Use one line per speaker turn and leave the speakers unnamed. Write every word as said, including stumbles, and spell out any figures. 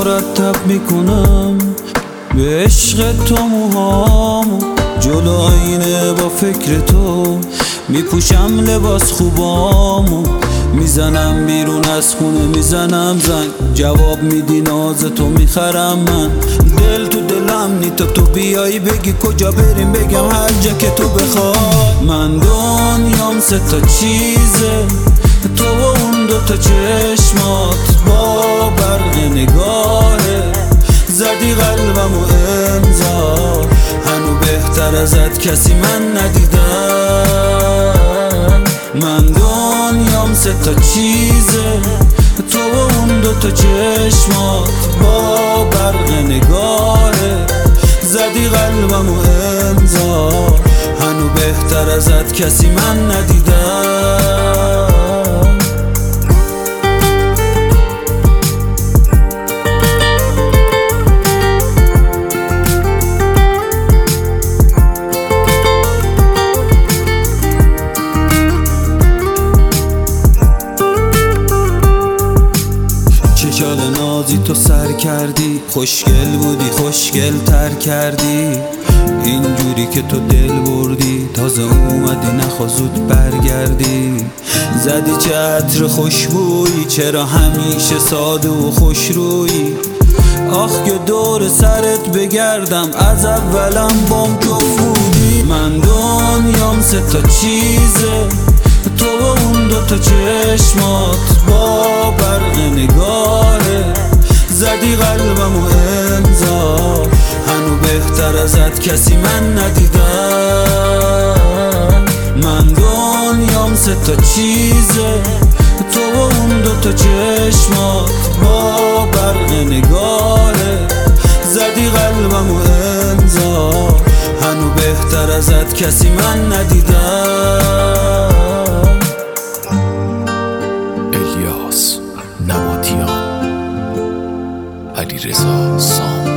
مرتب میکنم به عشق تو موهامو، جلو آینه با فکر تو میپوشم لباس خوبامو، میزنم بیرون از خونه میزنم زنگ، جواب میدی ناز تو میخرم من، دل تو دلم نی تا تو بیایی بگی کجا بریم بگم هر جا که تو بخوای. من دنیام سه تا چیزه، تو و اون دو تا چشمات با برق نگاهه، زدی قلبم و امضا، هنو بهتر ازت کسی من ندیدم. من دنیام سه تا چیزه، تو و اون دو تا چشمات با برق نگاهه، زدی قلبم و امضا، هنو بهتر ازت کسی من ندیدم. چشال نازی تو سر کردی، خوشگل بودی خوشگل تر کردی، اینجوری که تو دل بردی، تازه اومدی نخوا زود برگردی، زدی چه عطر خوشبویی، چرا همیشه ساده و خوش رویی، آخ که دور سرت بگردم از اولم بام جفت بودی. من دنیام سه تا چیزه، تو و اون دو تا چشمات با برق نگاهه، زدی قلبم و امضا، هنو بهتر ازت کسی من ندیدم. من دنیام سه تا چیزه، تو و اون دو تا چشمات با برق نگاهه، زدی قلبم و امضا، هنو بهتر ازت کسی من ندیدم.
الیاس نباتیان، علیرضا سام.